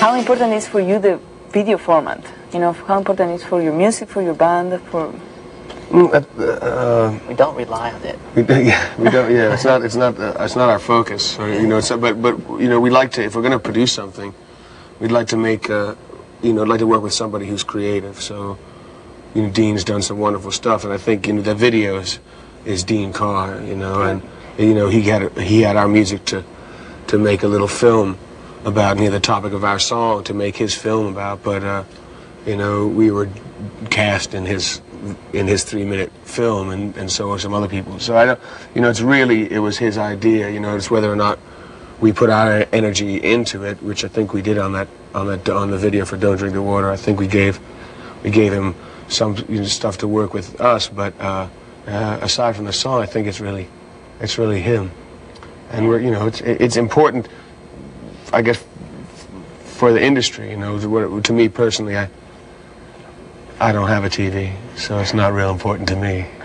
How important is for you the video format? You know, how important is for your music, for your band, for... We don't rely on it. We don't. Yeah, it's not our focus. Or, you know, but you know, we like to, if we're going to produce something, we'd like to make, you know, like to work with somebody who's creative. So, you know, Dean's done some wonderful stuff, and I think, you know, the videos is Dean Carr, you know, and you know, he had our music to make a little film about, you know, the topic of our song to make his film about, but you know, we were cast in his 3-minute film, and so are some other people. So I don't, you know, it was his idea. You know, it's whether or not we put our energy into it, which I think we did on the video for Don't Drink the Water. I think we gave him some, you know, stuff to work with us, but aside from the song, I think it's really him. And we're, you know, it's important, I guess, for the industry. You know, to me personally, I don't have a TV, so it's not real important to me.